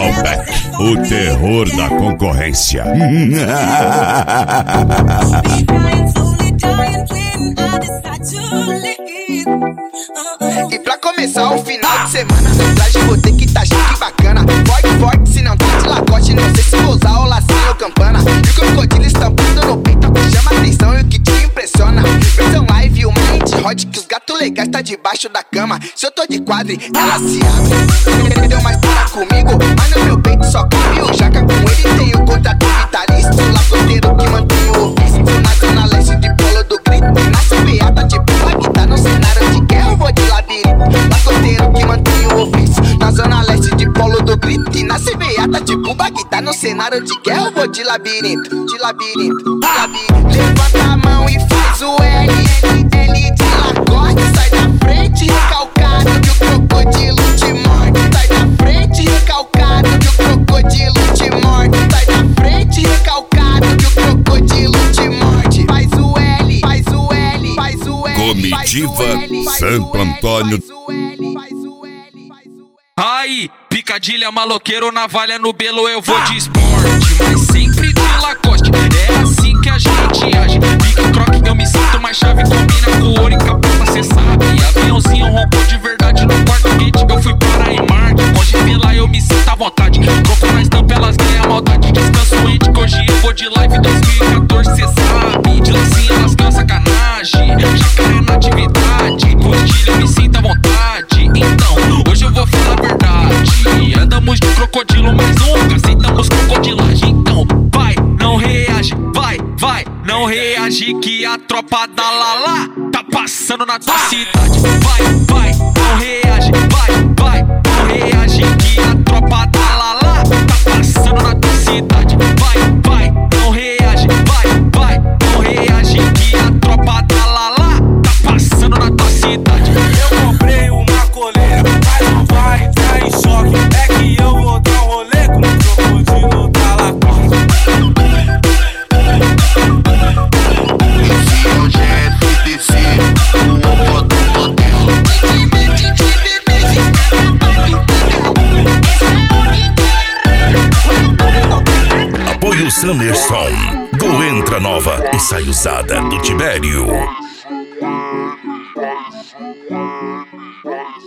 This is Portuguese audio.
Malbec, o terror da concorrência. E pra começar o final de semana, no traje vou ter que tá chique bacana. Forte, forte, se não tá de lacoste, não sei se vou usar o lacinho ou campana. E o crocodilo estampando no peito, é o que chama atenção e o que te impressiona. Versão live, uma hit hot, que os gatos legais tá debaixo da cama. Se eu tô de quadre, ela se abre. Deu mais para comigo, mas no meu peito só cabe o jaca. Com ele tem o contrato vitalício, lacoteiro que mantém o ofício. Na zona leste de Polo do Grito, e na CBA tá tipo aqui, tá no cenário de guerra, eu vou de labirinto. Lacoteiro que mantém o ofício, na zona leste de Polo do Grito, e na CBA tá tipo tá no cenário de guerra, eu vou de labirinto, de labirinto, de labirinto. Levanta a mão e faz o L, L de Lacoste. Sai da frente, recalcado, que o crocodilo te morde. Sai da frente, recalcado, que o crocodilo te morde. Sai da frente, recalcado, que o crocodilo te morde. Faz o L, faz o L, faz o L. Comitiva Santo Antônio. Aí, picadilha, maloqueiro, navalha no belo, eu vou de esporte, mas sempre de Lacoste. É assim que a gente age. Pique croque, eu me sinto mais chave. Combina com ouro e capota, cê sabe. Aviãozinho rompou de verdade no quarto gate. Eu fui para em Marte. Hoje pela eu me sinto à vontade. Troco na estampa, elas ganham a maldade. Descanso ente que hoje eu vou de live 2014, cê sabe. De lacinha elas ganham sacanagem. Jacaré na atividade. Postilha, eu me sinto à vontade. Então, hoje eu vou falar a verdade. Andamos de crocodilo, mas nunca aceitamos crocodilagem. Então, vai, não reage, vai, não reage, que a tropa da Lala tá passando na tua cidade. Vai, não reage, vai, não reage, que a tropa da Lala tá passando na tua cidade. Vai, não reage, vai, não reage, que a tropa da Lala tá passando na tua cidade. Eu comprei uma coleira, mas não vai entrar em choque. É que eu vou dar um rolê com o crocodilo da Lacoste. Esse é o GFDC, o outro modelo. Apoio Summerson, do Entra Nova e sai usada do Tibério.